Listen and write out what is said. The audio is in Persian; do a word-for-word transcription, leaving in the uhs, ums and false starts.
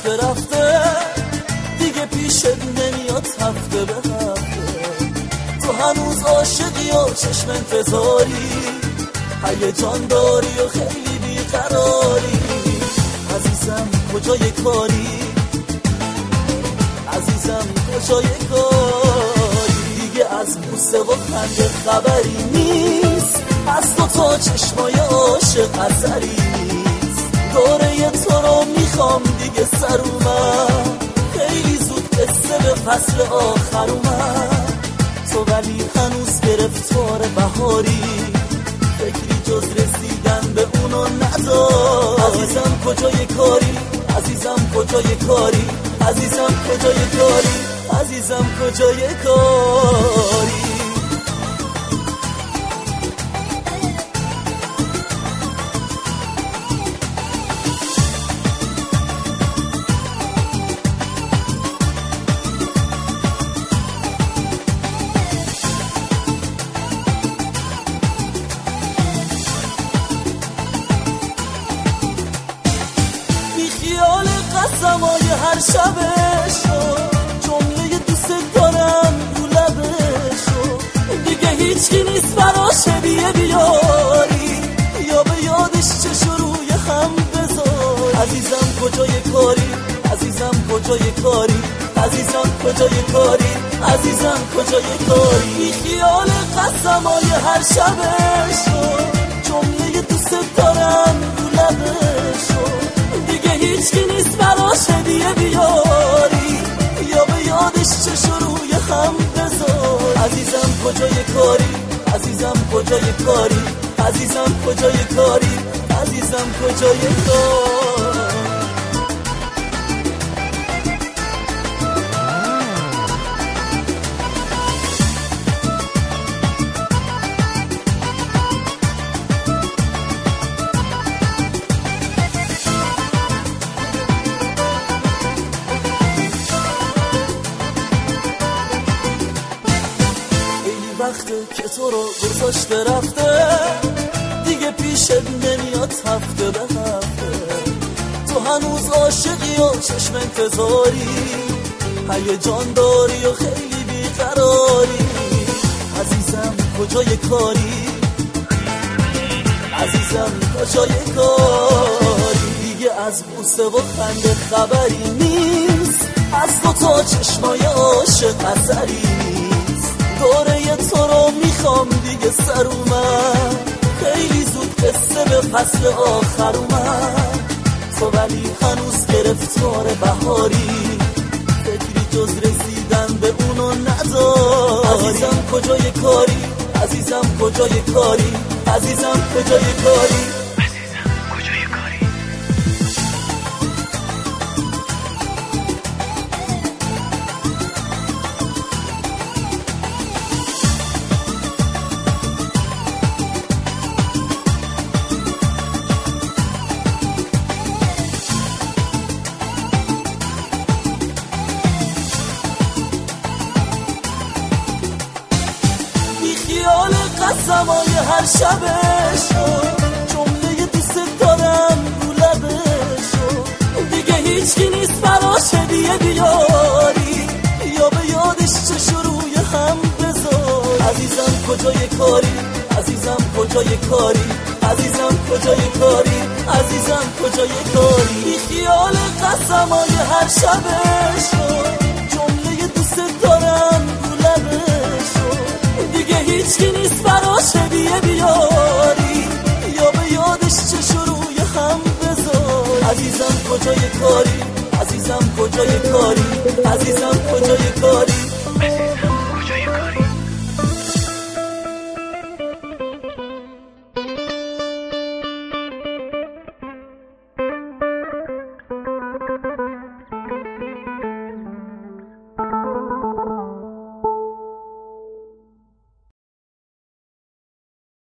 گذاشته رفته، دیگه پیشت نمیاد هفته به هفته. تو هنوز عاشقی و چشم انتظاری، هیجان داری و خیلی بیقراری. عزیزم کجای کاری، عزیزم کجای کاری. دیگه از بوسه و خنده خبری نیست، از تو تا چشمای عاشق اثری نیست. دوره تو رو میخوام دیگه سر اومد، خیلی زود قصه به فصل آخر اومد. تو ولی هنوز گرفتار بهاری، فکری جز رسیدن به اونو نداری. عزیزم کجای کاری، عزیزم کجای کاری، عزیزم کجای کاری، عزیزم کجای کاری. خیال قسمای هر شبشو، جمله دوست دارم رو لبشو. دیگه هیچکی نیست براش هدیه بیاری، یا به یادش چشو روی هم بذار. عزیزم کجای کاری، عزیزم کجای کاری، عزیزم کجای کاری، عزیزم کجای کاری. خیال قسمای هر شبشو، جمله دوست دارم رو لبشو. دیگه هیچکی نیست براش هدیه بیاری، یا به یادش چشو روی هم بذار. عزیزم کجای کاری، عزیزم کجای کاری، عزیزم کجای کاری، عزیزم کجای کاری. وقته که تو رو گذاشته رفته، دیگه پیشت نمیاد هفته به هفته. تو هنوز عاشقی و چشم انتظاری، هیجان داری و خیلی بیقراری. عزیزم کجای کاری، عزیزم کجای کاری. دیگه از بوسه و خنده خبری نیست، از تو تا چشمای عاشق اثری نیست. دوره تو رو میخوام دیگه سر اومد، خیلی زود قصه به فصل آخر اومد. تو ولی هنوز گرفتار بهاری، فکری جز رسیدن به اونو نداری. عزیزم کجای کاری، عزیزم کجای کاری، عزیزم کجای کاری، عزیزم کجای کاری. خیال قسمای هر شبشو، جمله دوست دارم رو لبشو. دیگه هیچکی نیست براش هدیه بیاری، یا به یادش چشو روی هم بذار. عزیزم کجای کاری، عزیزم کجای کاری، عزیزم کجای کاری، عزیزم کجای کاری. خیال قسمای هر شبشو، جمله دوست دارم رو لبشو. دیگه هیچکی نیست براش هدیه بیاری، یا به یادش چشو روی هم بذار. عزیزم کجای کاری، عزیزم کجای کاری، عزیزم کجای کاری.